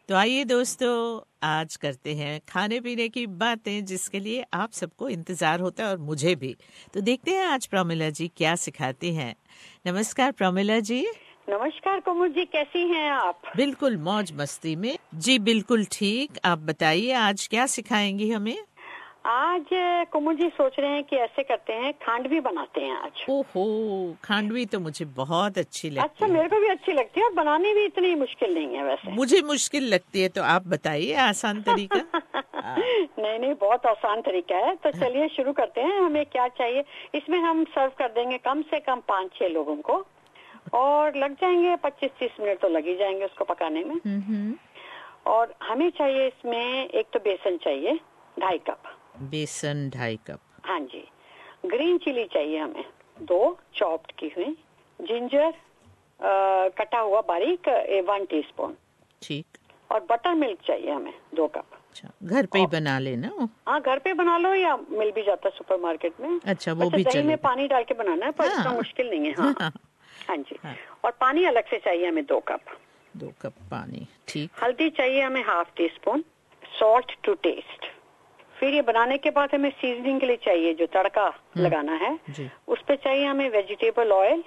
तो आइए दोस्तों, आज करते हैं खाने पीने की बातें जिसके लिए आप सबको इंतजार होता है और मुझे भी। तो देखते हैं आज प्रमिला जी क्या सिखाती हैं। नमस्कार प्रमिला जी। नमस्कार कोमल जी, कैसी हैं आप? बिल्कुल मौज मस्ती में जी, बिल्कुल ठीक। आप बताइए आज क्या सिखाएंगी हमें? आज कोमल जी सोच रहे हैं कि ऐसे करते हैं, खांडवी बनाते हैं आज। ओहो, खांडवी तो मुझे बहुत अच्छी लगती अच्छा, है। मेरे को भी अच्छी लगती है और बनानी भी इतनी मुश्किल नहीं है वैसे। मुझे मुश्किल लगती है, तो आप बताइए आसान तरीका। नहीं, बहुत आसान तरीका है। तो चलिए शुरू करते हैं। हमें क्या चाहिए, इसमें हम सर्व कर देंगे कम से कम 5-6 लोगों को, और लग जाएंगे 25-30 मिनट तो लग ही जाएंगे उसको पकाने में। और हमें चाहिए इसमें एक तो बेसन चाहिए 2.5 कप। बेसन 2.5 कप। हाँ जी। ग्रीन चिली चाहिए हमें 2 चॉप्ड की हुई। जिंजर कटा हुआ बारीक 1 टीस्पून। ठीक। और बटर मिल्क चाहिए हमें 2 कप। अच्छा, घर पे ही बना लेना? हाँ, घर पे बना लो या मिल भी जाता है सुपर मार्केट में। अच्छा, वो भी दही चलेगा। में पानी डाल के बनाना है, पर इतना मुश्किल नहीं है। हाँ हाँ जी। और पानी अलग से चाहिए हमें 2 कप। 2 कप पानी। ठीक। हल्दी चाहिए हमें 1/2 टीस्पून। Salt to test. फिर ये बनाने के बाद हमें सीजनिंग के लिए चाहिए, जो तड़का लगाना है उस पे चाहिए हमें वेजिटेबल ऑयल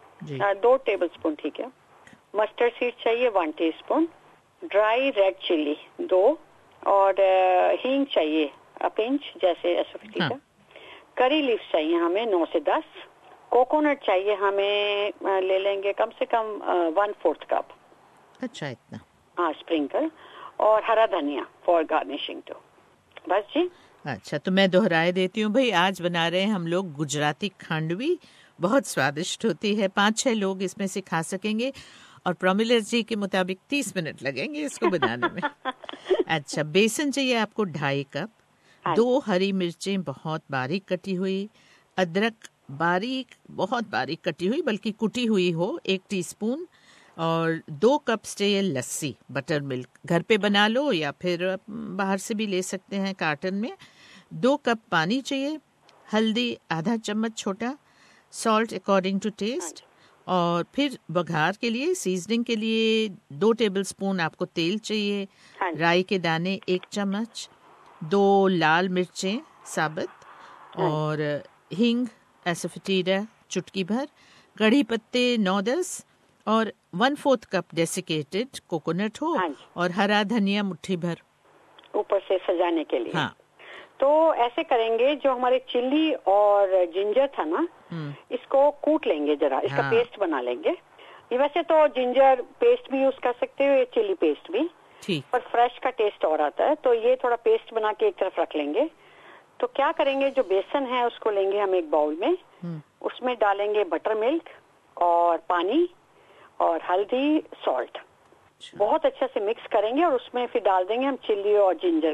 2 टेबलस्पून। ठीक है। मस्टर्ड सीड चाहिए 1 टीस्पून। Dry red chilli 2। और हींग चाहिए पिंच, जैसे एसोफिटी का। करी लीव्स चाहिए हमें 9 से 10। कोकोनट चाहिए हमें, ले लेंगे कम से कम 1/4 कप। अच्छा, इतना? हाँ, स्प्रिंकल। और हरा धनिया फॉर गार्निशिंग टू। बस जी। अच्छा, तो मैं दोहराए देती हूँ भाई। आज बना रहे हैं हम लोग गुजराती खांडवी। बहुत स्वादिष्ट होती है। 5-6 लोग इसमें से खा सकेंगे। और प्रमिला जी के मुताबिक 30 मिनट लगेंगे इसको बनाने में। अच्छा, बेसन चाहिए आपको 2.5 कप। 2 हरी मिर्चें बहुत बारीक कटी हुई। अदरक बारीक, बहुत बारीक कटी हुई, बल्कि कुटी हुई हो 1 टीस्पून। और 2 कप चाहिए लस्सी, बटर मिल्क। घर पे बना लो या फिर बाहर से भी ले सकते हैं कार्टन में। 2 कप पानी चाहिए। हल्दी आधा चम्मच छोटा। Salt according to taste. और फिर बघार के लिए, सीजनिंग के लिए 2 टेबलस्पून आपको तेल चाहिए। राई के दाने 1 चम्मच। 2 लाल मिर्चें साबुत। और हींग एसोफिटीडा चुटकी भर। कड़ी पत्ते 9-10। और 1/4 कप डेसिकेटेड कोकोनट हो। और हरा धनिया मुट्ठी भर ऊपर से सजाने के लिए। हाँ। तो ऐसे करेंगे, जो हमारे चिल्ली और जिंजर था ना, इसको कूट लेंगे जरा, इसका पेस्ट बना लेंगे। ये वैसे तो जिंजर पेस्ट भी यूज कर सकते हो, ये चिल्ली पेस्ट भी, पर फ्रेश का टेस्ट और आता है। तो ये थोड़ा पेस्ट बना के एक तरफ रख लेंगे। तो क्या करेंगे, जो बेसन है उसको लेंगे हम एक बाउल में। उसमें डालेंगे बटर मिल्क और पानी और हल्दी, सॉल्ट। बहुत अच्छे से मिक्स करेंगे और उसमें फिर डाल देंगे हम चिल्ली और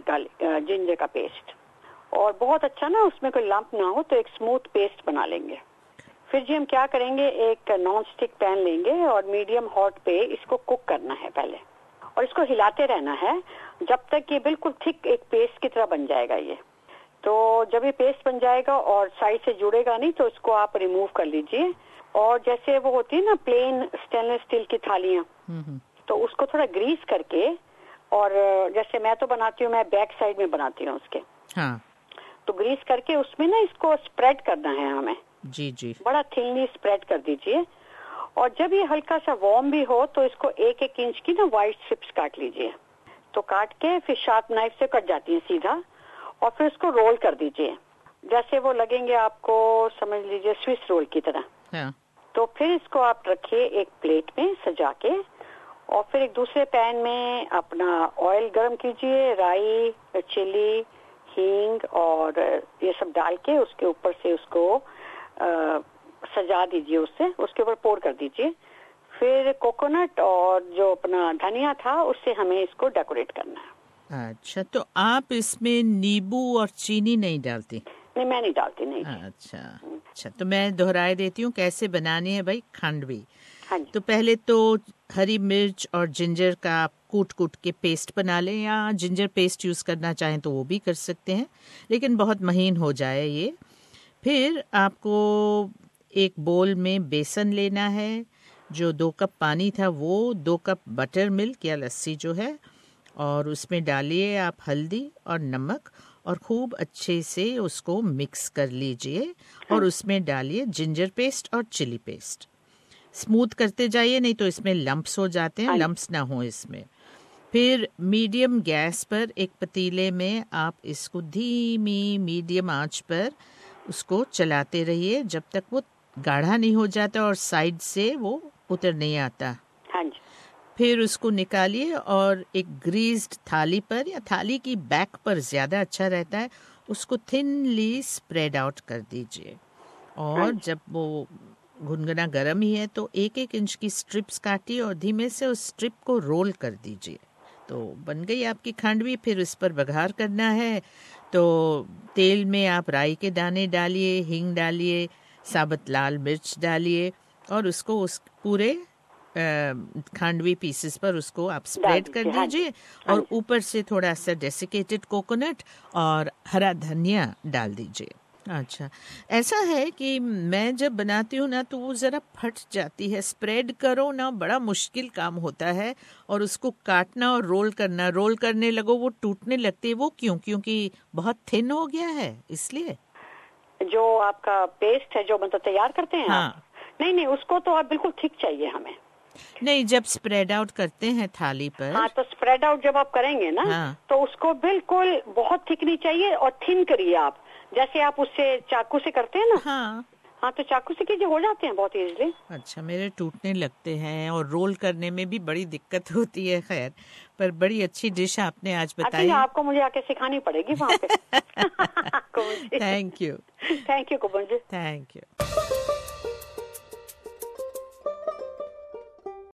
जिंजर का पेस्ट। और बहुत अच्छा ना, उसमें कोई लंप ना हो, तो एक स्मूथ पेस्ट बना लेंगे। फिर जी हम क्या करेंगे, एक नॉन स्टिक पैन लेंगे और मीडियम हॉट पे इसको कुक करना है पहले। और इसको हिलाते रहना है जब तक ये बिल्कुल थिक एक पेस्ट की तरह बन जाएगा ये। तो जब ये पेस्ट बन जाएगा और साइड से जुड़ेगा नहीं, तो इसको आप रिमूव कर लीजिए। और जैसे वो होती है ना प्लेन स्टेनलेस स्टील की थालियां, तो उसको थोड़ा ग्रीस करके, और जैसे मैं तो बनाती हूँ, मैं बैक साइड में बनाती हूँ उसके। तो ग्रीस करके उसमें ना इसको स्प्रेड करना है हमें। जी। बड़ा थिनली स्प्रेड कर दीजिए। और जब ये हल्का सा वार्म भी हो, तो इसको 1-1 इंच की ना वाइट स्ट्रिप्स काट लीजिए। तो काट के फिर शार्प नाइफ से कट जाती है सीधा। और फिर उसको रोल कर दीजिए, जैसे वो लगेंगे आपको, समझ लीजिए स्विस रोल की तरह। तो फिर इसको आप रखिए एक प्लेट में सजा के। और फिर एक दूसरे पैन में अपना ऑयल गरम कीजिए। राई, चिली, हींग और ये सब डाल के उसके ऊपर से उसको सजा दीजिए, उसके ऊपर पोर कर दीजिए। फिर कोकोनट और जो अपना धनिया था उससे हमें इसको डेकोरेट करना है। अच्छा, तो आप इसमें नींबू और चीनी नहीं डालती? नहीं, मैं नहीं डालती, नहीं। अच्छा, तो मैं दोहराए देती हूँ कैसे बनानी है भाई खांडवी। तो पहले तो हरी मिर्च और जिंजर का कूट के पेस्ट बना लें, या जिंजर पेस्ट यूज करना चाहें तो वो भी कर सकते हैं, लेकिन बहुत महीन हो जाए ये। फिर आपको एक बोल में बेसन लेना है। जो 2 कप पानी था वो 2 कप बटर मिल्क या लस्सी जो है, और उसमें डालिए आप हल्दी और नमक और खूब अच्छे से उसको मिक्स कर लीजिए और उसमें डालिए जिंजर पेस्ट और चिली पेस्ट। स्मूथ करते जाइए, नहीं तो इसमें लंप्स हो जाते हैं, लंप्स ना हो इसमें। फिर मीडियम गैस पर एक पतीले में आप इसको धीमी मीडियम आंच पर उसको चलाते रहिए जब तक वो गाढ़ा नहीं हो जाता और साइड से वो उतर नहीं आता। हाँ जी। फिर उसको निकालिए और एक ग्रीस्ड थाली पर या थाली की बैक पर ज़्यादा अच्छा रहता है, उसको थिनली स्प्रेड आउट कर दीजिए। और जब वो गुनगुना गर्म ही है तो 1-1 इंच की स्ट्रिप्स काटिए और धीमे से उस स्ट्रिप को रोल कर दीजिए। तो बन गई आपकी खांडवी। फिर उस पर बघार करना है तो तेल में आप राई के दाने डालिए, हींग डालिए, साबुत लाल मिर्च डालिए और उसको उस पूरे खांडवी पीसेस पर उसको आप स्प्रेड कर दीजिए और ऊपर से थोड़ा सा डेसिकेटेड कोकोनट और हरा धनिया डाल दीजिए। अच्छा, ऐसा है कि मैं जब बनाती हूँ ना तो वो ज़रा फट जाती है। स्प्रेड करो ना, बड़ा मुश्किल काम होता है और उसको काटना और रोल करने लगो वो टूटने लगती है। वो क्यों? क्योंकि बहुत थिन हो गया है इसलिए। जो आपका पेस्ट है जो मतलब तैयार करते हैं हाँ। आप? नहीं, उसको तो आप बिल्कुल थिक चाहिए हमें। नहीं, जब स्प्रेड आउट करते हैं थाली पर। हाँ, तो स्प्रेड आउट जब आप करेंगे ना, हाँ, तो उसको बिल्कुल बहुत थिक नहीं चाहिए और थिन करिए आप, जैसे आप उससे चाकू से करते हैं ना। हाँ, तो चाकू से कीजिए, हो जाते हैं बहुत इजीली। अच्छा, मेरे टूटने लगते हैं और रोल करने में भी बड़ी दिक्कत होती है। खैर, पर बड़ी अच्छी डिश आपने आज बताई। आपको मुझे आके सिखानी पड़ेगी वहाँ पे। Thank you Kuban ji. Thank you.